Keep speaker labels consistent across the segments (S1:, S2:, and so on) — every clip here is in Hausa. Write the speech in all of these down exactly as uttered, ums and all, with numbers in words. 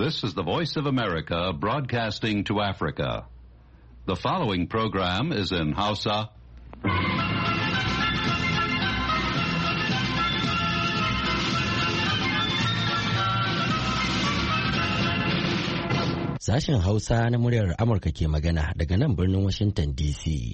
S1: This is the Voice of America broadcasting to Africa. The following program is in Hausa.
S2: Sashen Hausa na muryar Amurka ke magana daga nan birnin Washington D C.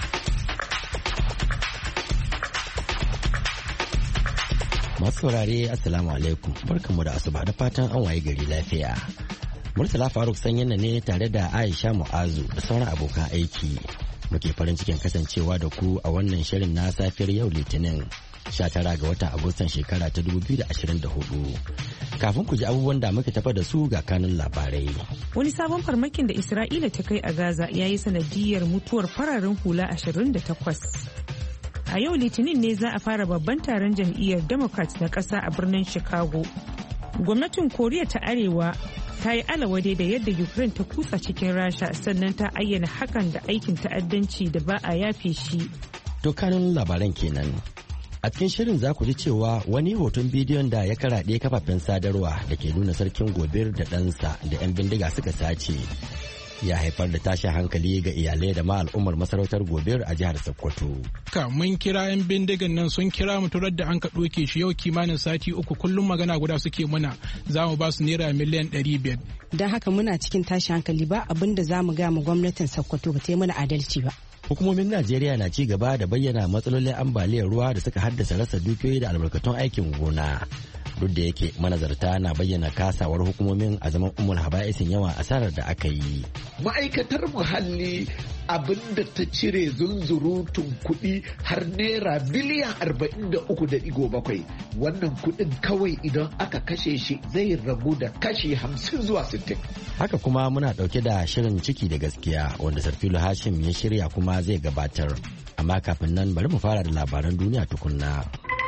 S2: Masu saurare Assalamu alaikum, barkanmu da asuba da fatan an waye gari lafiya. Murtala Faruk Sanyin ne tare da Aisha Mu'azu da sauran abokan aiki. Muke farin cikin kasancewa da ku a wannan shirin na safiyar yau Litinin sha tara ga watan Agustan shekara ta dubu biyu da ashirin da hudu. Kafin ku ji abubuwan da muke tafa da su ga kanun labarai.
S3: Wani sabon farmakin da Isra'ila ta kai a Gaza ya yi sanadiyar mutuwar fararen hula ashirin da takwas. A yau Litinin ne za a fara babban taron jam'iyyar Democrats na ƙasa a birnin Chicago. Gwamnatin Koriya ta Arewa ta yi alawade da yadda Ukraine ta kutsa cikin Rasha sannan ta ayyana hakan da aikin ta'addanci da ba a yafe shi.
S2: To kanun labaran kenan. A cikin shirin za ku ji cewa wani hoton bidiyon da ya karaɗe kafafen sadarwa da ke nuna sarkin gobir da ɗansa da 'yan bindiga suka sace ya haifar da tashin hankali ga iyalai da ma al'ummar masarautar gobir a jihar Sokoto.
S4: Ka mun kira 'yan bindigan nan sun kira mu turar da an ka ɗoke shi yau kimanin sati uku kullum magana guda suke muna za mu ba su naira miliyan ɗari biyar.
S5: Don haka muna cikin tashin hankali ba abin da za mu ga mu gwamnatin Sokoto ba ta yi mana adalci ba.
S2: Hukumomin Najeriya na ci gaba da bayyana matsalolin ambaliyar ruwa da suka haddasa rasa dukiyoyi da albarkatun aikin gona. Duk da yake manazarta na bayyana kasawar hukumomin a zaman umul haba'isin yawan asarar da aka yi.
S6: Ma'aikatar muhalli abinda ta cire zunzurutun kuɗi har naira biliyan arba'in da uku da digo bakwai. Wannan kuɗin kawai idan aka kashe shi zai ragu da kashi hamsin zuwa sittin.
S2: Haka kuma muna ɗauke da shirin ciki da gaskiya wanda Sarfilu Hashim ya shirya kuma zai gabatar. Amma kafin nan bari mu fara da labaran duniya tukunna.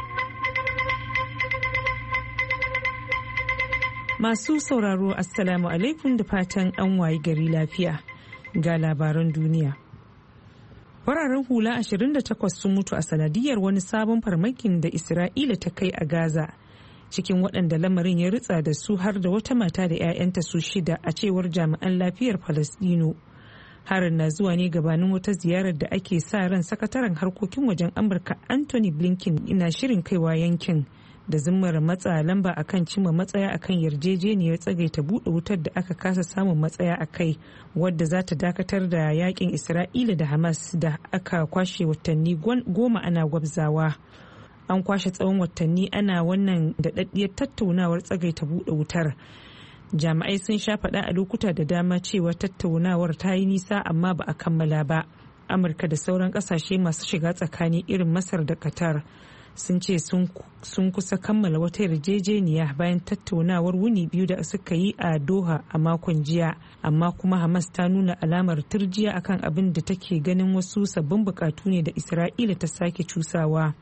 S3: Masu sauraro Assalamu alaikum da fatan an wayi gari lafiya ga labaran duniya. Fararen hula ashirin da takwas sun mutu a sanadiyar wani sabon farmakin da Isra'ila ta kai a Gaza, cikin waɗanda lamarin ya ritsa da su har da wata mata da 'ya'yanta su shida a cewar jami'an lafiyar Falasɗinu. Harin na zuwa ne gabanin wata ziyarar da ake sa ran sakataren harkokin wajen Amurka Anthony Blinken ina shirin kaiwa yankin. Da zimmar matsa lamba akan cimma matsaya akan yarjejeniyar tsagaita buɗe wutar da aka kasa samun matsaya a kai wadda za ta dakatar da yakin Isra'ila da Hamas da aka kwashe watanni goma ana gwabzawa. An kwashe tsawon watanni ana wannan daɗaɗɗiyar tattaunawar tsagaita buɗe wutar. Jami'ai sun sha faɗa a lokuta da dama cewa tattaunawar ta yi nisa amma ba a kammala ba. Amurka da sauran ƙasashe masu shiga tsakani irin Masar da Qatar sun ce sun kusa kammala wata yarjejeniya bayan tattaunawar wuni biyu da suka yi a Doha a makon jiya, amma kuma Hamas ta nuna alamar turjiya akan abin da take ganin wasu sabbin bukatu ne da Isra'ila ta sake cusawa.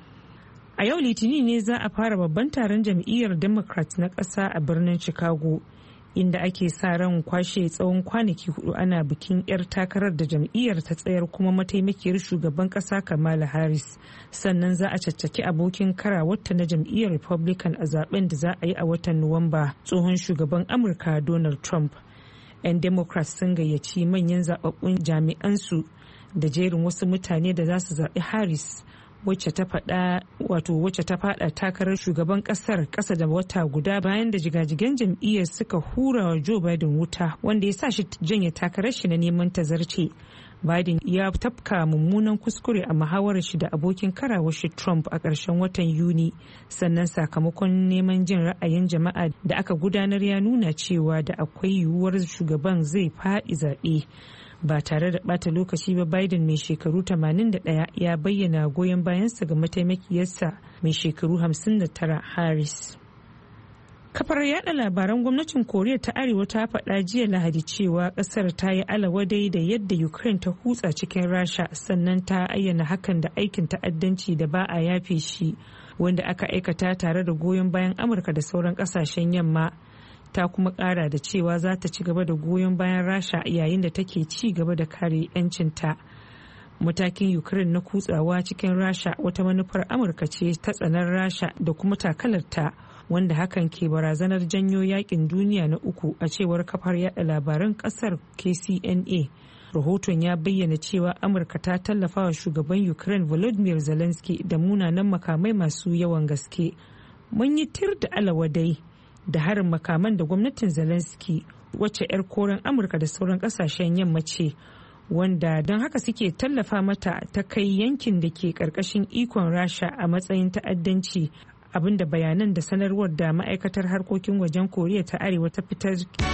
S3: A yau Litinin ne za a fara babban taron jam'iyyar Democrats na ƙasa a birnin Chicago, inda ake sa ran kwashe tsawon kwanaki hudu ana bikin 'yar takarar da jam'iyyar ta tsayar kuma mataimakiyar shugaban kasa Kamala Harris, sannan za a caccaki abokin karawarta na jam'iyyar Republican a zaben da za a yi a watan Nuwamba, tsohon shugaban Amurka Donald Trump. 'Yan Democrats sun gayyaci manyan zababbun jami'ansu da jerin wasu mutane da za su zaɓi Harris, wacce ta fada wato wacce ta fada takarar shugaban kasar kasa da wata guda bayan da jigajigan jam'iyyar suka hura wa Joe Biden wuta wanda ya sa shi janye takarar shi na neman tazarce. Biden ya tafka mummunan kuskure a muhawarar shi da abokin karawar shi Trump a ƙarshen watan Yuni, sannan sakamakon neman jin ra'ayin jama'a da aka gudanar ya nuna cewa da akwai yiwuwar shugaban zai faɗi zaɓe. Ba tare da bata lokaci ba, Biden mai shekaru tamanin da ɗaya ya bayyana goyon bayansa ga mataimakiyarsa mai shekaru hamsin da tara Harris. Kafar yada labaran gwamnatin Koriya ta Arewa ta faɗa jiya Lahadi cewa ƙasar ta yi alawadai da yadda Ukraine ta kutsa cikin Rasha sannan ta ayyana hakan da aikin ta'addanci da ba a yafe shi, wanda aka aikata tare da goyon bayan Amurka da sauran ƙasashen yamma. Ta kuma kara da cewa za ta ci gaba da goyon bayan Rasha yayin da take ci gaba da kare 'yancinta. Matakin Ukraine na kutsawa cikin Rasha wata manufar Amurka ce ta tsanar Rasha da kuma takalarta, wanda hakan ke barazanar janyo yakin duniya na uku a cewar kafar yada labaran kasar K C N A. Rahoton ya bayyana cewa Amurka ta tallafa wa shugaban Ukraine Volodymyr Zelensky da munanan makamai masu yawan gaske. Mun yi tir da alawadai da harin makaman da gwamnatin Zelensky wacce 'yar koren Amurka da sauran kasashen yamma ce, wanda don haka suke tallafa mata ta kai yankin da ke karkashin ikon Rasha a matsayin ta'addanci, abinda bayanan da sanarwar da ma'aikatar harkokin wajen Koriya ta Arewa ta fitar.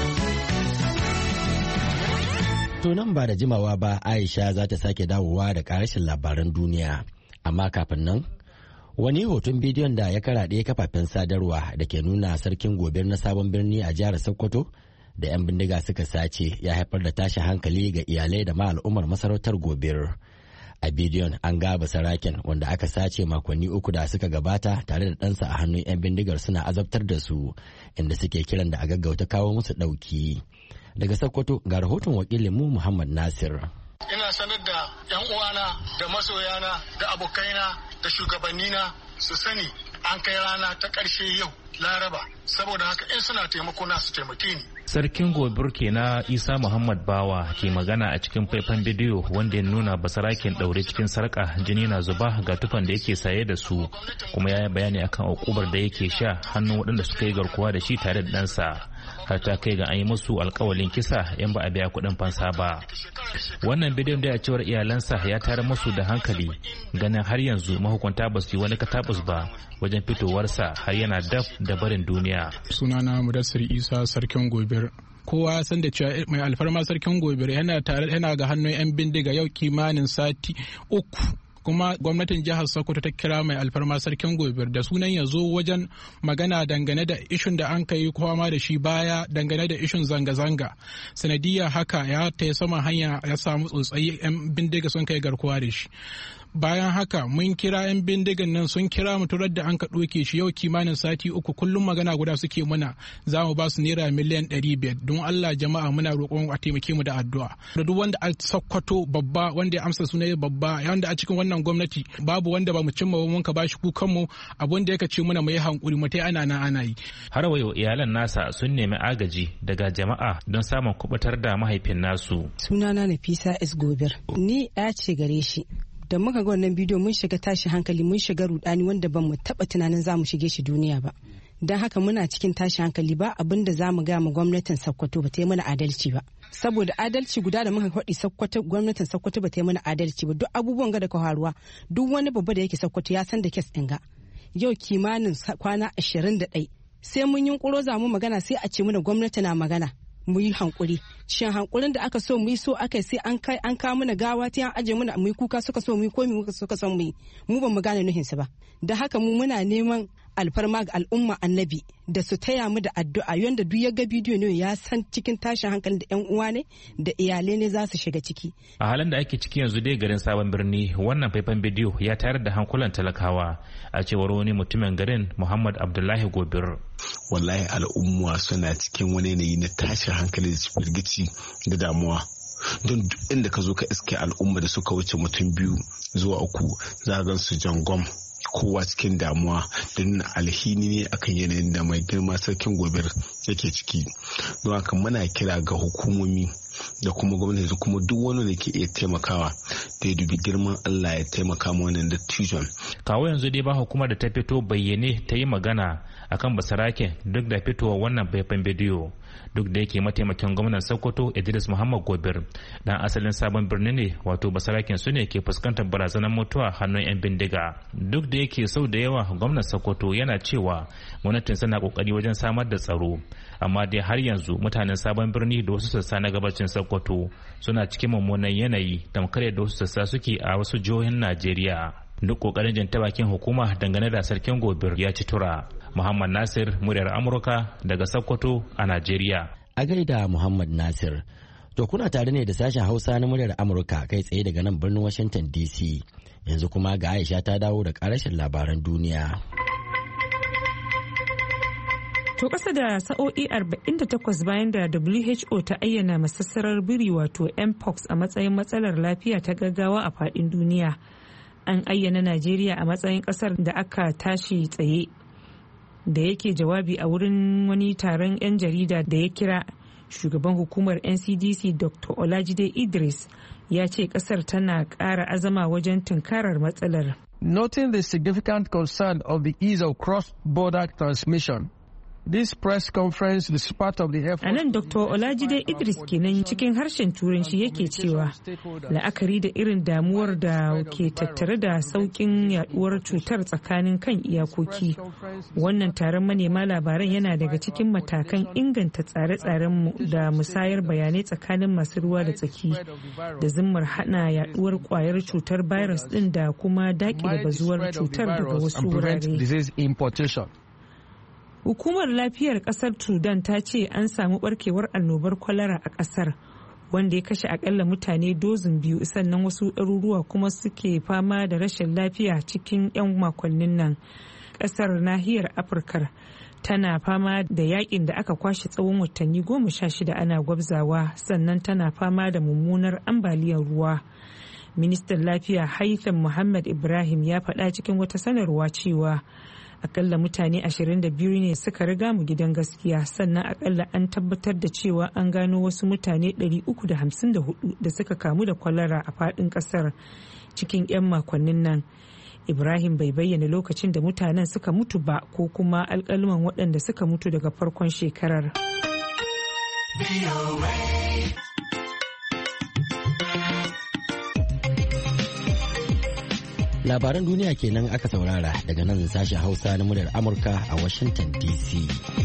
S2: To nan ba da jimawa ba Aisha za ta sake dawowa da karashin labaran duniya, amma kafin nan wani hoton bidiyon da ya karaɗe kafafen sadarwa da ke nuna sarkin gobir na sabon birni a jihar Sokoto da 'yan bindiga suka sace ya haifar da tashin hankali ga iyalai da ma al'ummar masarautar gobir. A bidiyon an ga basaraken wanda aka sace makonni uku da suka gabata tare da ɗansa a hannun 'yan bindigar suna azabtar da su, inda suke kiran da a gaggauta kawo musu ɗauki. Daga Sokoto ga rahoton wakilinmu Muhammad Nasir.
S7: Ina sanar da 'yan uwana da masoyana da abokaina da shugabannina su sani an kai rana ta ƙarshe yau Laraba, saboda haka in suna taimako na su taimake ni.
S8: Sarkin gobir ke na Isa Muhammad Bawa ke magana a cikin faifan bidiyo wanda ya nuna basaraken daure cikin sarka, jini na zuba ga tufan da yake saye da su, kuma ya yi bayani akan ukubar da yake sha hannun waɗanda suka yi garkuwa da shi tare da ɗansa, har ta kai ga an yi musu alkawalin kisa in ba a biya kuɗin fansa ba. Wannan bidiyon da ya cewar iyalansa ya tare musu da hankali, ganin har yanzu mahukunta ba su yi wani katabus ba wajen fitowarsa har yana daf da barin duniya.
S4: Sunana Mudassir Isa, sarkin gobir. Kowa ya san da cewa mai alfarma sarkin gobir yana tare yana ga hannun 'yan bindiga yau kimanin sati uku, kuma gwamnatin jihar Sokoto ta kira mai alfarma sarkin gobir da sunan ya zo wajen magana dangane da ishun da an kai kwama da shi baya dangane da ishun zanga-zanga. Sanadiyar haka ya ta saman hanya ya samu tsotsayi 'yan bindiga sun kai garkuwa da shi. Bayan haka mun kira 'yan bindigan nan sun kira mu turar da an ka ɗoke shi yau kimanin sati uku, kullum magana guda suke muna za mu ba su naira miliyan ɗari biyar. Don Allah jama'a muna roƙon a taimake mu da addu'a. Da duk wanda a Sokoto babba wanda ya amsa sunan babba wanda a cikin wannan gwamnati babu wanda ba mu cimma ba mun ka bashi kukan mu abun da yake ce muna mu yi hankuri mu tai ana nan ana yi.
S8: Har wayo iyalan nasa sun nemi agaji daga jama'a don samun kubutar da mahaifin nasu.
S5: Sunana Nafisa S Gobir. Ni ya ce gare shi. Da muka ga wannan bidiyo mun shiga tashi hankali, mun shiga rudani wanda ban mu taba tunanin za mu shige shi duniya ba. Don haka muna cikin tashi hankali, ba abin da za mu ga mu gwamnatin Sokoto ba ta yi mana adalci ba. Saboda adalci guda da muka faɗi Sokoto, gwamnatin Sokoto ba ta yi mana adalci ba. Duk abubuwan ga da ka faruwa, duk wani babba da yake Sokoto ya san da kes ɗin ga. Yau kimanin kwana ashirin da ɗai. Sai mun yi ƙuro za mu magana sai a ce mana gwamnati na magana. Mu yi hankuri, shin hankurin da aka so mu yi so aka sai an kai an kawo mana gawa ta aje mana mu yi kuka suka so mu yi ko mu suka son mu yi, mu ban mu gane nuhin su ba. Da haka mu muna neman alfarma ga al'umma annabi da su taya mu da addu'a, yanda duk ya ga bidiyo ne ya san cikin tashin hankalin da yan uwa ne da iyalai ne za su shiga ciki.
S8: A halin da ake ciki yanzu dai garin Sabon Birni, wannan faifan bidiyo ya tayar da hankulan talakawa, a cewar wani mutumin garin Muhammad Abdullahi Gobir.
S9: Wallahi al'umma suna cikin wani yanayi na tashin hankali da firgici da damuwa, don duk inda ka zo ka iske al'umma da suka wuce mutum biyu zuwa uku za gan su jangom, kowa cikin damuwa don alhini ne akan yanayin da mai girma sarkin gobir yake ciki. Don haka muna kira ga hukumomi da kuma gwamnati da kuma duk wani da ke iya taimakawa da ya dubi girman Allah ya taimaka ma wannan dattijon.
S8: Kawo yanzu dai ba hukumar da ta fito bayyane ta yi magana akan basaraken duk da fitowa wannan faifan bidiyo, duk da yake mataimakin gwamnan Sokoto Idris Muhammad Gobir dan asalin Sabon Birni ne, wato basaraken su ne ke fuskantar barazanar mutuwa hannun 'yan bindiga. Duk da yake sau da yawa gwamnan Sokoto yana cewa gwamnatin suna kokari wajen samar da tsaro, amma dai har yanzu mutanen Sabon Birni da wasu sassa na gabacin Sokoto suna cikin mummunan yanayi tamkar yadda wasu sassa suke a wasu jihohin Najeriya. Duk kokarin jin ta bakin hukuma dangane da sarkin Gobir ya ci tura. Muhammad Nasir, muryar Amurka daga Sokoto a Najeriya.
S2: A gaida Muhammad Nasir. To kuna tare ne da sashen Hausa na muryar Amurka kai tsaye daga nan birnin Washington D C. Yanzu kuma ga Aisha ta dawo da karashin labaran duniya.
S3: To ƙasa da sa'o'i arba'in da takwas bayan da W H O ta ayyana masassarar biri wato mpox a matsayin matsalar lafiya ta gaggawa a faɗin duniya, an ayyana Najeriya a matsayin ƙasar da aka tashi tsaye. da yake jawabi a wurin wani taron 'yan jarida da ya kira, shugaban hukumar N C D C Doctor Olajide Idris ya ce kasar tana ƙara azama wajen tunkarar matsalar.
S10: Noting the significant concern of the ease of cross-border transmission, this press conference is part of the effort.
S3: A nan Doctor Olajide Idris kenan cikin harshen Turanci yake cewa la'akari da irin damuwar da ke tattare da saukin yaduwar cutar tsakanin kan iyakoki. Wannan taron manema labaran yana daga cikin matakan inganta tsare-tsarenmu da musayar bayanai tsakanin masu ruwa da tsaki da zimmar hana yaduwar kwayar cutar virus din da kuma dakile bazuwar cutar daga wasu wurare. Hukumar lafiyar kasar Sudan ta ce an samu barkewar annobar kwalara a kasar, wanda ya kashe akalla mutane dozin biyu, sannan wasu ɗaruruwa kuma suke fama da rashin lafiya cikin 'yan makonnin nan. Kasar nahiyar Afirka tana fama da yakin da aka kwashe tsawon watanni goma sha shida ana gwabzawa, sannan tana fama da mummunar ambaliyar ruwa. Ministan lafiya Haitham Muhammad Ibrahim ya faɗa cikin wata sanarwa cewa akalla mutane ashirin da biyu ne suka riga mu gidan gaskiya, sannan akalla an tabbatar da cewa an gano wasu mutane ɗari uku da hamsin da hudu da suka kamu da kwalara a faɗin ƙasar cikin 'yan makonnin nan. Ibrahim bai bayyana lokacin da mutanen suka mutu ba ko kuma alƙaluman waɗanda suka mutu daga farkon shekarar.
S2: Labaran duniya kenan aka saurara daga nan sashen Hausa na muryar Amurka a Washington D C.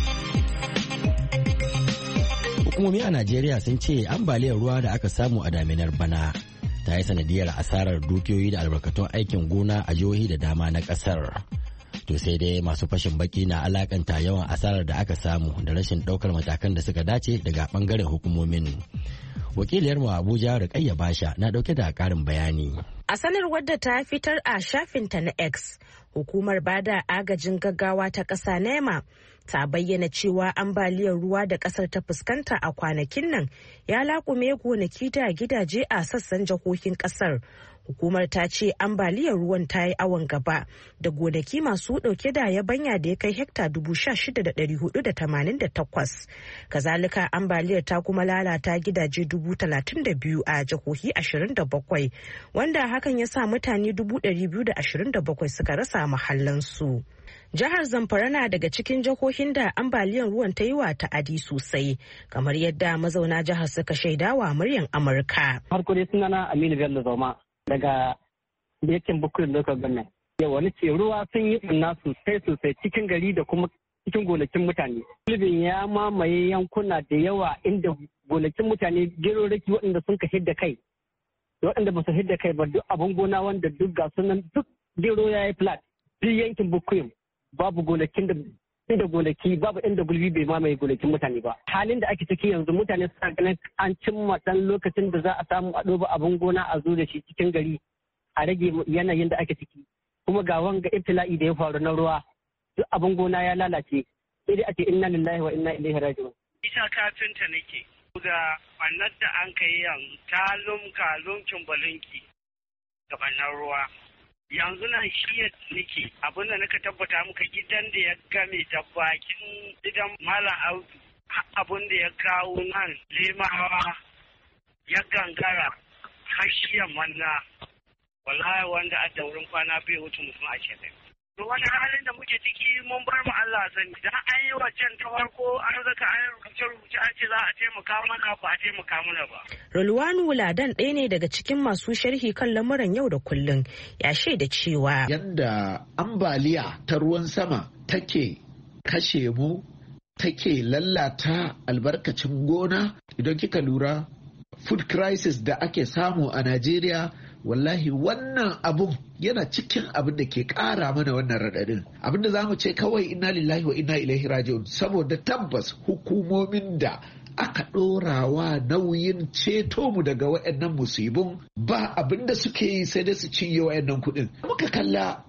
S2: Hukumomi a Najeriya sun ce ambaliyar ruwa da aka samu a daminar bana ta yi sanadiyar asarar dukiyoyi da albarkatun aikin gona a jihohi da dama na kasar. To sai dai masu fashin baki na alakanta yawan asarar da aka samu da rashin daukar matakan da suka dace daga bangaren hukumomin. Wakiliyarmu Abuja Rukayya Basha na dauke da karin bayani.
S11: A sanarwar da ta fitar a shafinta na X, hukumar bada agajin gaggawa ta ƙasa NEMA ta bayyana cewa ambaliyar ruwa da ƙasar ta fuskanta a kwanakin nan ya laƙume gonaki da gidaje a sassan jihohin ƙasar. Hukumar ta ce ambaliyar ruwan ta yi awon gaba da gonaki masu ɗauke da yabanya da ya kai hekta dubu sha shida da ɗari hudu da tamanin da takwas. Kazalika ambaliyar ta kuma lalata gidaje dubu talatin da biyu a jihohi ashirin da bakwai, wanda hakan ya sa mutane dubu ɗari biyu da ashirin da bakwai suka rasa mahallansu. Jihar Zamfara na daga cikin jihohin da ambaliyar ruwan ta yi wa ta'adi sosai, kamar yadda mazauna jihar suka shaidawa muryar Amurka.
S12: Farko dai sunana Aminu Bello Zoma daga yankin Bukurin Local Government. Yau wani ce ruwa sun yi ɓanna sosai sosai cikin gari da kuma cikin gonakin mutane. Gulbin ya mamaye yankuna da yawa inda gonakin mutane geroraki waɗanda sun ka hidda kai. Waɗanda ba su hidda kai ba duk abin gona wanda duk ga sunan duk gero ya yi flat. Duk yankin Bukurin babu gonakin da inda gonaki babu inda gulbi bai mamaye gonakin mutane ba. Halin da ake ciki yanzu mutane suna ganin an cimma dan lokacin da za a samu a ɗoba abin gona a zo da shi cikin gari a rage yanayin da ake ciki. Kuma ga wanga ibtila'i da ya faru na ruwa duk abin gona ya lalace, sai dai ake inna lillahi wa inna ilaihi raji'un.
S13: Isa kafinta nake ga wannan da an kai yan talum kalunkin balunki da bannan ruwa. Yanzu nan shi ya nake abin da naka tabbata muka gidan da ya game da bakin gidan Malam Audu abin da ya kawo nan Limawa ya gangara har shi manna wallahi wanda a da wurin kwana bai wuce mutum a ce to wani halin da muke ciki mun bar mu Allah sani dan an yi waccan ta farko an zaka an rubuce rubuce an ce za a taimaka mana ba a taimaka mana ba.
S11: Rulwanu Ladan ɗaya ne daga cikin masu sharhi kan lamuran yau da kullun ya shaida cewa
S6: yanda ambaliya ta ruwan sama take kashe mu take lallata albarkacin gona, idan kika lura food crisis da ake samu a Najeriya, wallahi wannan abun yana cikin abin da ke ƙara mana wannan raɗaɗin. Abin da za mu ce kawai inna lillahi wa inna ilaihi raji'un, saboda tabbas hukumomin da aka ɗorawa nauyin ceto mu daga waɗannan musibin ba abin da suke yi sai dai su cinye waɗannan kuɗin. Muka kalla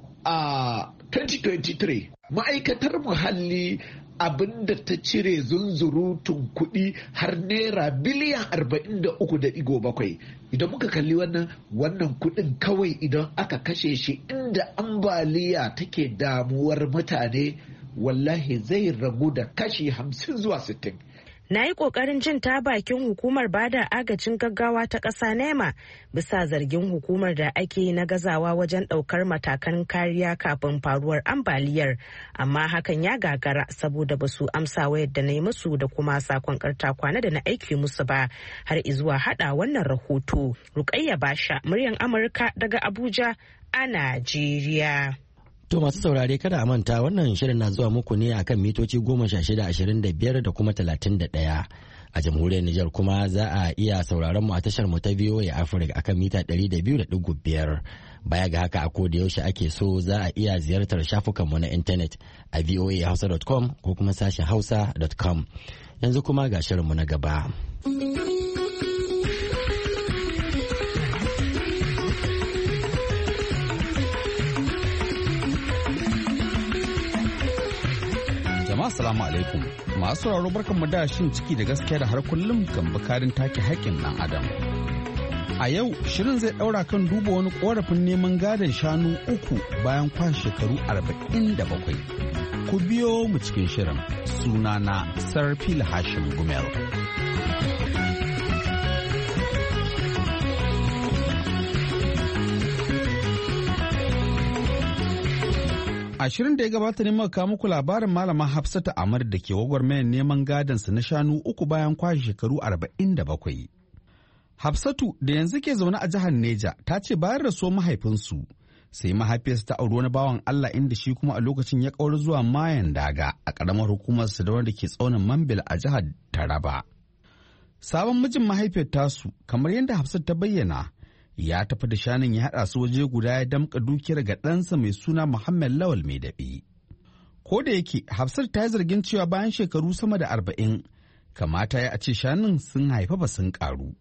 S6: a twenty twenty-three ma'aikatar muhalli abin da ta cire zunzurutun kuɗi har naira biliyan arba'in da uku da ɗigo bakwai. Idan muka kalli wannan wannan kuɗin kawai idan aka kashe shi inda ambaliya take damuwar mutane, wallahi zai ragu da kashi hamsin zuwa sittin.
S11: Na yi ƙoƙarin jin ta bakin hukumar bada agajin gaggawa ta ƙasa nema bisa zargin hukumar da ake na gazawa wajen ɗaukar matakan kariya kafin faruwar ambaliyar, amma hakan ya gagara saboda ba su amsa wayar da na yi musu da kuma sakon karta kwana da na aiki musu ba har izuwa haɗa wannan rahoto. Rukayya Basha, muryan Amurka daga Abuja a Najeriya.
S2: To masu saurare kada a manta wannan shirin na zuwa muku ne akan mitoci goma sha shida ashirin da biyar da kuma talatin da ɗaya. A jamhuriyar Nijar kuma za a iya sauraron mu a tashar mu ta V O A Africa akan mita ɗari da biyu da ɗigo biyar. Baya ga haka a koda yaushe ake so za a iya ziyartar shafukan mu na intanet a voa hausa dot com ko kuma sashen hausa dot com. Yanzu kuma ga shirin mu na gaba.
S14: Assalamu alaikum masu sauraro barkanmu da shin ciki da gaskiya da har kullum kan bukarin take haƙƙin ɗan adam. A yau shirin zai ɗaura kan duba wani ƙorafin neman gadon shanu uku bayan kwashe shekaru arba'in da bakwai. Ku biyo mu cikin shirin sunana Sarfil Hashim Gumel. A shirin da ya gabata ne muka kawo muku labarin malama Hafsatu Amar da ke gwagwarmayar neman gadonsa na shanu uku bayan kwashe shekaru arba'in da bakwai. Hafsatu da yanzu ke zaune a jihar Neja ta ce bayan rasuwar mahaifinsu sai mahaifiyarsa ta auri wani bawan Allah inda shi kuma a lokacin ya ƙaura zuwa Mayan Daga a ƙaramar hukumar Sadawa da ke tsaunin Mambil a jihar Taraba. Sabon mijin mahaifiyar tasu kamar yadda Hafsatu ta bayyana ya tafi da shanun ya haɗa su waje guda ya damƙa dukiyar ga ɗansa mai suna Muhammad Lawal mai daɓi. Ko da yake Hafsat ta yi zargin cewa bayan shekaru sama da arba'in kamata ya a ce shanun sun haifa ba sun ƙaru.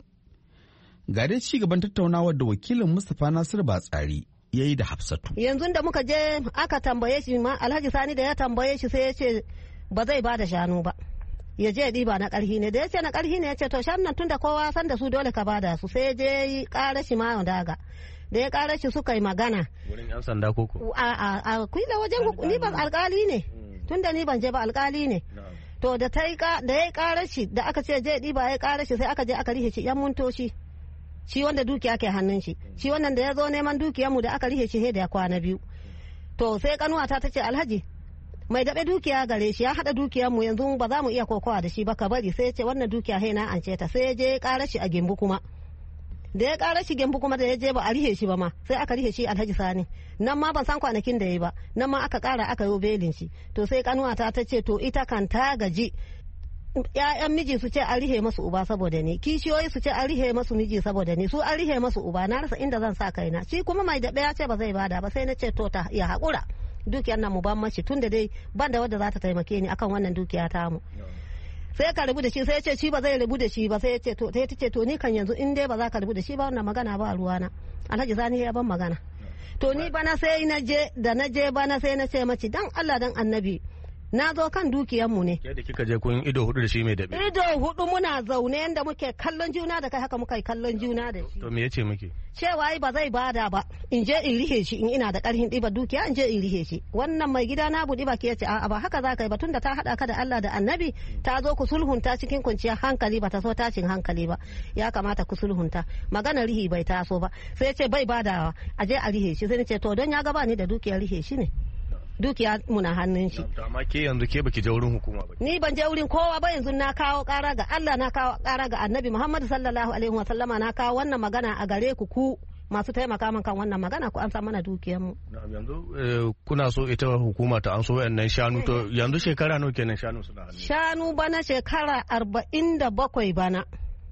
S14: Ga dai ci gaban tattaunawar da wakilin Mustapha Nasiru Batsari ya yi da Hafsatu.
S15: Yanzu da muka je aka tambaye shi ma Alhaji Sani da ya tambaye shi sai ya ce ba zai ba da shanu ba. Ya je ɗiba na ƙarhi ne da ya ce na ƙarhi ne ya ce to shan nan tunda kowa san da su dole ka bada su sai ya je ƙara shi ma daga da ya ƙara shi suka yi magana
S16: wurin yan sanda koko
S15: a a a kuila wajen ni ban alƙali ne tunda ni ban je ba alƙali ne to da ta yi da ya ƙara shi da aka ce je ɗiba ya ƙara shi sai aka je aka rihe shi yan muntoshi shi wanda dukiya ke hannun shi shi wannan da ya zo neman dukiyar mu da aka rihe shi sai da ya kwana biyu to sai kanuwata ta ce Alhaji mai daɓe dukiya gare shi ya haɗa dukiyar mu yanzu ba za mu iya kokowa da shi ba ka bari sai ya ce wannan dukiya hai na an ce ta sai ya je ya ƙara shi a Gembu kuma da ya ƙara shi Gembu kuma da ya je ba a rihe shi ba ma sai aka rihe shi Alhaji Sani nan ma ban san kwanakin da ya ba nan ma aka ƙara aka yi belin shi to sai kanuwata ta ce to ita kan ta gaji ƴaƴan miji su ce an rihe masu uba saboda ni kishiyoyi su ce an rihe masu miji saboda ni su an rihe masu uba na rasa inda zan sa kaina shi kuma mai daɓe ya ce ba zai bada ba sai na ce to ta ya haƙura dukiyar nan mu ban mashi tunda dai ban da wadda za ta taimake ni akan wannan dukiya ta mu sai ka rabu da shi sai ya ce shi ba zai rabu da shi ba sai ya ce to sai ta ce to ni kan yanzu in dai ba za ka rabu da shi ba wannan magana ba ruwana Alhaji Sani ya ban magana to ni bana sai na je da na je bana sai na ce mace dan Allah dan Annabi na zo kan dukiyanmu ne.
S16: Ke da kika je kun ido hudu da shi mai daɓe.
S15: Ido hudu muna zaune yadda muke kallon juna da kai haka muka yi kallon juna da shi.
S16: To me yace miki?
S15: Cewa ba zai bada ba in je in rihe shi in ina da karhin ɗiba dukiya in je in rihe shi. Wannan mai gida na buɗi baki yace a'a ba haka za ka yi ba tunda ta haɗa ka da Allah da Annabi ta zo ku sulhunta cikin kwanciyar hankali ba ta so tashin hankali ba. Ya kamata ku sulhunta. Magana rihi bai taso ba. Sai ya ce bai badawa a je a rihe shi sai ni ce to don ya gaba ni da dukiyar rihe shi ne. Dukiya muna hannun shi.
S16: Amma ke yanzu ke baki je wurin hukuma ba.
S15: Ni ban je wurin kowa ba yanzu na kawo kara ga Allah na kawo kara ga Annabi Muhammad sallallahu alaihi wa sallama na kawo wannan magana a gare ku ku masu taimaka min kan wannan magana ku an san mana dukiyar mu.
S16: Yanzu kuna so ita hukuma ta an so wayannan shanu to yanzu shekara nawa kenan shanu suna hannu?
S15: Shanu bana shekara arba'in da bakwai bana.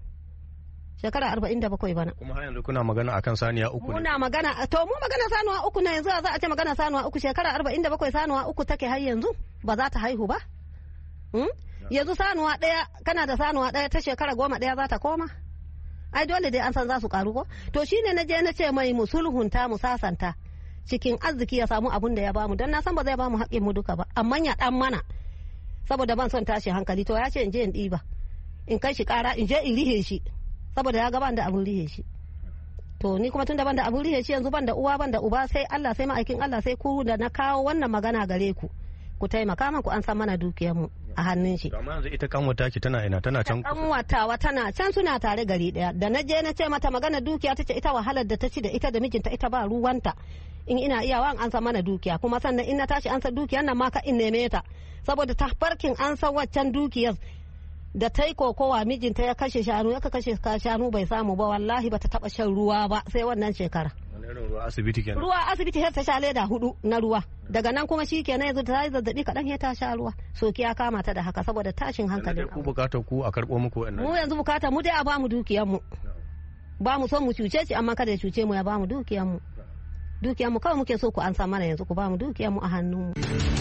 S15: Shekara arba'in da bakwai bana.
S16: Kuma har yanzu kuna magana akan saniya uku ne?
S15: Muna magana, to mu magana sanuwa uku na yanzu za a ce magana sanuwa uku shekara arba'in da bakwai sanuwa uku take har yanzu ba za ta haihu ba? Hmm? Yanzu sanuwa ɗaya kana da sanuwa ɗaya ta shekara goma ɗaya za ta koma? Ai dole dai an san za su karu ko? To shine na je na ce mai mu sulhunta mu sasanta cikin arziki ya samu abun da ya bamu don na san ba zai bamu haƙƙin mu duka ba amma ya dan mana saboda ban son tashi hankali to ya ce in je in ɗiba in kai shi ƙara in je in rihe shi. Saboda ya ga ban da abun rihe shi to ni kuma tun da ban da abun rihe shi yanzu ban da uwa ban da uba sai Allah sai ma'aikin Allah sai ku da na kawo wannan magana gare ku ku taimaka man ku an san mana dukiyar mu a hannun shi.
S16: Amma yanzu ita kanwata ki tana ina tana can.
S15: Kanwatawa tana can suna tare gari daya da na je na ce mata magana dukiya tace ita wahalar da ta ci da ita da mijinta ita ba ruwanta in ina iyawa an san mana dukiya kuma sannan in na tashi an san dukiyar nan ma ka in neme ta saboda ta farkin an san waccan dukiyar da ta yi kokowa mijinta ya kashe shanu ya kashe shanu bai samu ba wallahi bata taba shan ruwa ba sai wannan shekara.
S16: Ruwa asibiti kenan.
S15: Ruwa asibiti sai ta sha leda hudu na ruwa daga nan kuma shi kenan yanzu ta yi zazzabi kadan ya ta sha ruwa soki ya kama ta da haka saboda tashin hankalin.
S16: Ku bukatar ku a karbo muku wannan.
S15: Mu yanzu bukatar mu dai a bamu dukiyar mu. Ba mu son mu cuce shi amma kada ya cuce mu ya bamu dukiyar mu. Dukiyar mu kawai muke so ku an sa mana yanzu ku bamu dukiyar mu a hannun mu.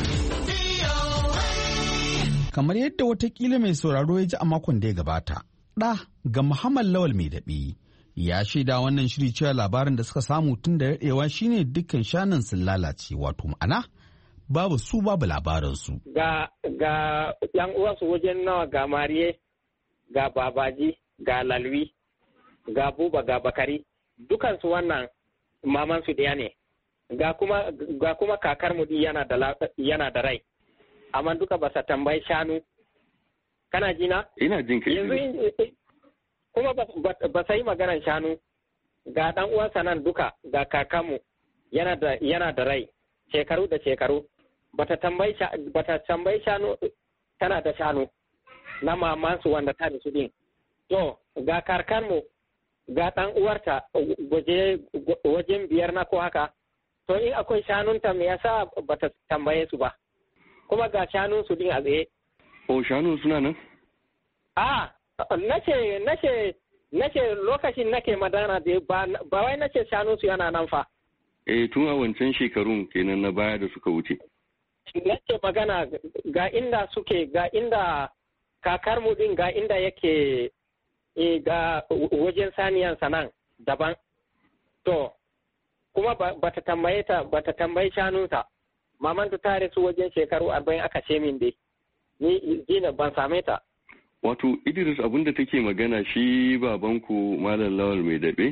S14: Kamar yadda watakila mai sauraro ya ji a makon da ya gabata, ɗa ga Muhammad Lawal mai daɓe ya shaida wannan shiri cewa labarin da suka samu tun da daɗewa shine dukkan shanun sun lalace wato ma'ana babu su babu labaransu.
S17: Ga ga yan uwansu wajen nawa ga Mariye, ga Babaji, ga Lalwi, ga Buba, ga Bakari, dukansu wannan mamansu ɗaya ne. Ga kuma ga kuma kakar mu yana da yana da rai. Amma duka ba sa tambayi shanu. Kana jina?
S18: Ina jin kai.
S17: Yanzu kuma ba sa yi maganar shanu. Ga dan uwansa nan duka ga kakanmu yana da yana da rai shekaru da shekaru. Bata tambayi bata tambayi shanu tana da shanu na mamansu wanda ta da su din. To ga karkarmu ga dan uwarta waje wajen biyar na ko haka. To in akwai shanunta me yasa bata tambaye su ba? Kuma ga shanun su din a tsaye.
S18: O shanun suna nan?
S17: A nace nace nace lokacin nake madana da ba wai nace shanun su yana nan fa.
S18: Eh tun a wancan shekarun kenan na baya da suka wuce.
S17: Nace magana ga inda suke ga inda kakar mu din ga inda yake e, ga wajen saniyan sanan daban. To kuma ba ta tambaye ta ba ta tambayi shanunsa. Maman ta tare su wajen shekaru arba'in aka ce min dai. Ni jina ban same ta.
S18: Wato Idris abinda take magana shi babanku Malam Lawal mai daɓe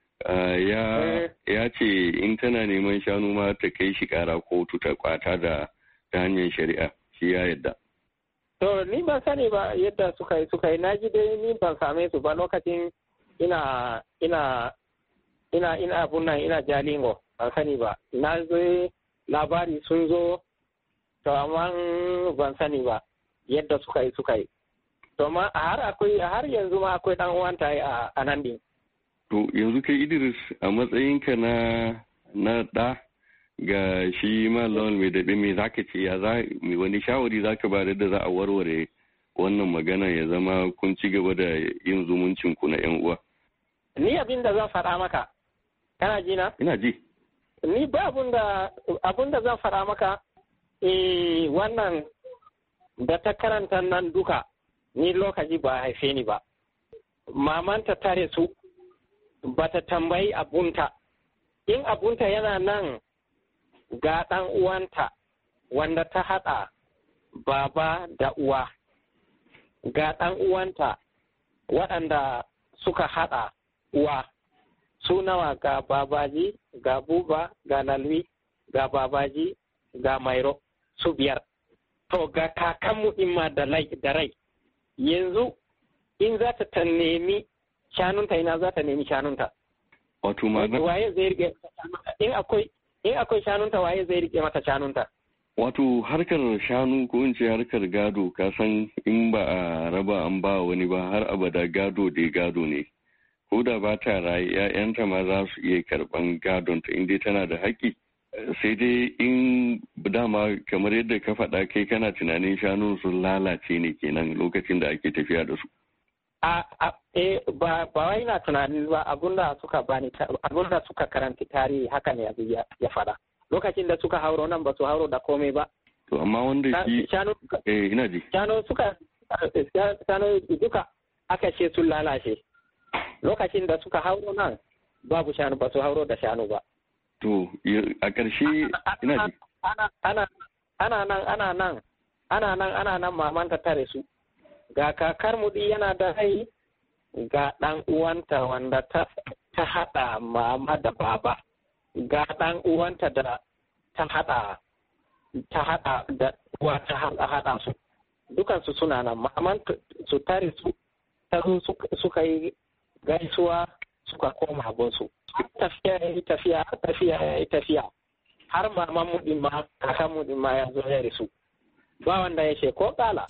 S18: ya ya ce in tana neman shanu ma ta kai shi kara kotu ta kwata da ta hanyar shari'a shi ya yadda.
S17: To ni ban sani ba yadda suka yi suka yi na ji dai ni ban same su ba lokacin ina ina ina ina abun nan ina Jalingo ban sani ba na zo labari sun zo to amma ban sani ba yadda suka yi suka yi to ma har akwai har yanzu ma akwai dan uwanta a nan din.
S18: To yanzu kai Idris a matsayinka na na da ga shi Malam mai daɓe me zaka ce ya za wani shawari zaka ba da za a warware wannan magana ya zama kun ci gaba da yin zumuncin ku na yan uwa.
S17: Ni abin da zan faɗa maka kana ji na?
S18: Ina ji.
S17: Ni ba abun da zan faɗa maka eh wannan da ta karanta nan duka ni lokaci ba haife ni ba. Mamanta tare su ba ta tambayi abunta. In abunta yana nan ga ɗan uwanta wanda ta haɗa baba da uwa. Ga ɗan uwanta waɗanda suka haɗa uwa. Su nawa ga Babaji, ga Buba, ga Lalwi, ga Babaji, ga Mairo, su biyar. To ga kakanmu in ma da rai, yanzu in za ta nemi shanunta ina za ta nemi shanunta.
S18: Wato magana.
S17: Waye zai rike in akwai in akwai shanunta waye zai rike mata shanunta.
S18: Wato harkar shanu ko in ce harkar gado ka san in ba a raba an ba wani ba har abada gado dai gado ne. Ko da ba ta raye ‘ya'yanta ma za su iya karɓan gadonta in dai tana da haƙƙi. Sai dai in dama kamar yadda ka faɗa kai kana tunanin shanun sun lalace ne kenan lokacin da ake tafiya da su.
S17: A eh ba ba wai na tunanin ba abunda suka bani abunda suka karanti tarihi haka ne abu ya faɗa. Lokacin da suka hauro nan ba su hauro da komai ba.
S18: To amma wanda shi eh ina ji.
S17: Shanu suka shanu duka aka ce sun lalace. Lokacin da suka hauro nan babu shanu ba su hauro da shanu ba.
S18: To a ƙarshe ina ji.
S17: Ana ana nan ana nan ana nan ana nan maman ta tare su. Ga kakar mudi yana da rai ga ɗan uwanta wanda ta ta haɗa mama da baba. Ga ɗan uwanta da ta haɗa ta haɗa da uwa ta haɗa su dukansu suna nan maman su tare su ta zo suka yi gaisuwa suka koma gonsu tafiya ya yi tafiya tafiya ya yi tafiya har maman mudin ma kakan mudin ma ya zo ya risu ba wanda ya ce ko kala.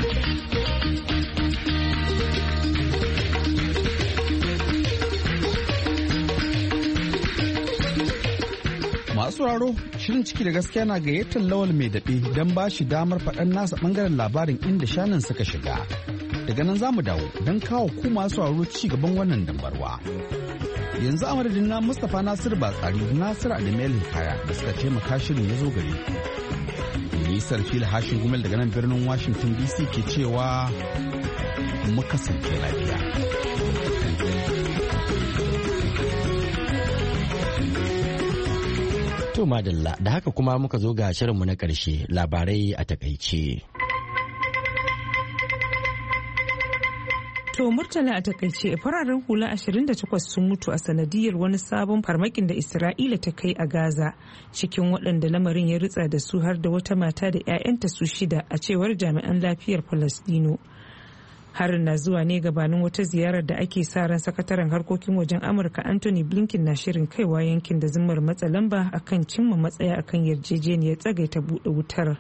S14: Masu sauraro shirin ciki da gaskiya na gayyatar Lawal mai daɗe don ba shi damar faɗan nasa ɓangaren labarin inda shanun suka shiga. Daga nan za mu dawo don kawo ku masu sauraro ci gaban wannan dambarwa. Yanzu a madadin na Mustapha Nasir Batsari da Nasir Adamel Hikaya da suka taimaka shirin ya zo gare ku. Nisar fil hashin gumel daga nan birnin Washington D C ke cewa mu kasance lafiya.
S2: To madalla da haka kuma muka zo ga shirinmu na ƙarshe labarai a takaice.
S3: To Murtala a takaice fararen hula ashirin da takwas sun mutu a sanadiyar wani sabon farmakin da Isra'ila ta kai a Gaza cikin waɗanda lamarin ya ritsa da su har da wata mata da 'ya'yanta su shida a cewar jami'an lafiyar Falasɗinu. Harin na zuwa ne gabanin wata ziyarar da ake sa ran sakataren harkokin wajen Amurka Anthony Blinken na shirin kaiwa yankin da zimmar matsa lamba akan cimma matsaya akan yarjejeniyar tsagaita buɗe wutar.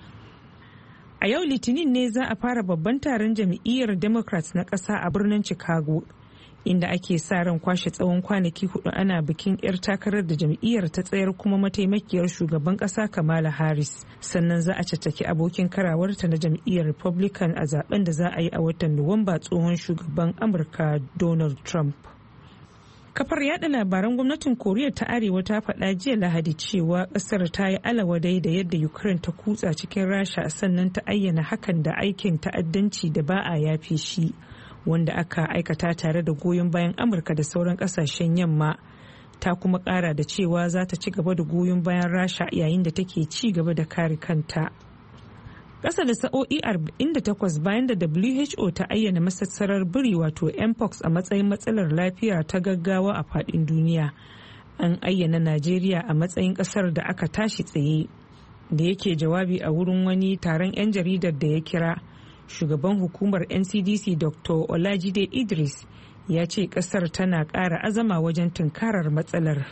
S3: A yau Litinin ne za a fara babban taron jam'iyyar Democrats na ƙasa a birnin Chicago, inda ake sa ran kwashe tsawon kwanaki hudu ana bikin 'yar takarar da jam'iyyar ta tsayar kuma mataimakiyar shugaban ƙasa Kamala Harris. Sannan za a caccaki abokin karawarta na jam'iyyar Republican a zaben da za a yi a watan Nuwamba tsohon shugaban Amurka Donald Trump. Kafar yada labaran gwamnatin Koriya ta Arewa ta faɗa jiya Lahadi cewa ƙasar ta yi alawadai da yadda Ukraine ta kutsa cikin Rasha sannan ta ayyana hakan da aikin ta'addanci da ba a yafe shi, wanda aka aikata tare da goyon bayan Amurka da sauran ƙasashen yamma. Ta kuma ƙara da cewa za ta ci gaba da goyon bayan Rasha yayin da take ci gaba da kare kanta. Ƙasa da sa'o'i arba'in da takwas bayan da W H O ta ayyana masassarar biri wato mpox a matsayin matsalar lafiya ta gaggawa a faɗin duniya, an ayyana Najeriya a matsayin ƙasar da aka tashi tsaye. Da yake jawabi a wurin wani taron 'yan jaridar da ya kira, shugaban hukumar N C D C Doctor Olajide Idris ya ce ƙasar tana ƙara azama wajen tunkarar matsalar.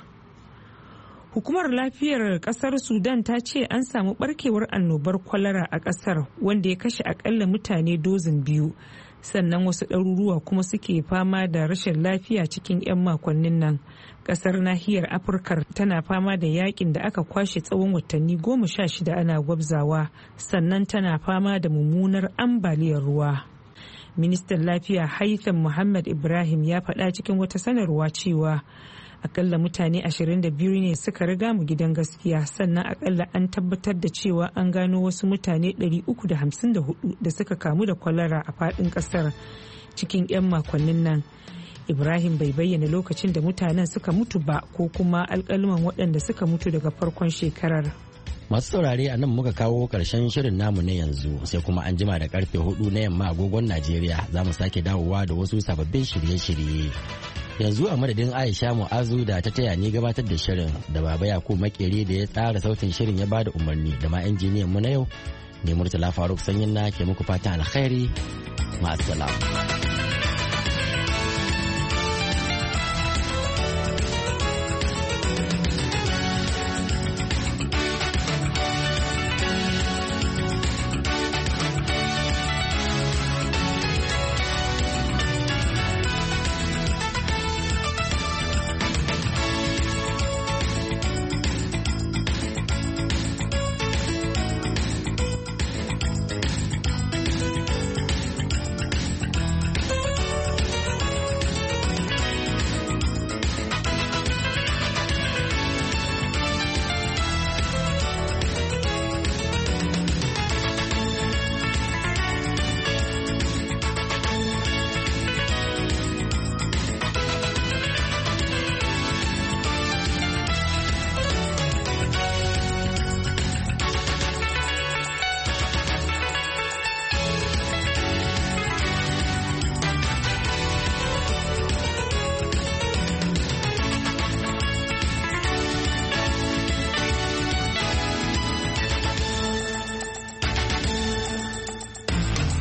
S3: Hukumar lafiyar kasar Sudan ta ce an samu barkewar annobar kwalara a kasar wanda ya kashe akalla mutane dozin biyu, sannan wasu ɗaruruwa kuma suke fama da rashin lafiya cikin 'yan makonnin nan. Kasar nahiyar Afirka tana fama da yakin da aka kwashe tsawon watanni goma sha shida ana gwabzawa, sannan tana fama da mummunar ambaliyar ruwa. Ministan lafiya Haitham Muhammad Ibrahim ya faɗa cikin wata sanarwa cewa akalla mutane ashirin da biyu ne suka riga mu gidan gaskiya, sannan akalla an tabbatar da cewa an gano wasu mutane ɗari uku da hamsin da hudu da suka kamu da kwalara a faɗin ƙasar cikin 'yan makonnin nan. Ibrahim bai bayyana lokacin da mutanen suka mutu ba ko kuma alƙaluman waɗanda suka mutu daga farkon shekarar.
S2: Masu saurare a nan muka kawo ƙarshen shirin namu na yanzu, sai kuma an jima da karfe hudu na yamma agogon Najeriya za mu sake dawowa da wasu sababbin shirye-shirye. Yanzu a madadin Aisha Mu'azu da ta taya ni gabatar da shirin, da Baba Yakubu Makeri da ya tsara sautin shirin ya bada umarni, da ma injiniyan mu na yau ne Murtala Faruk Sanyin na ke muku fatan alkhairi. Ma'assalam.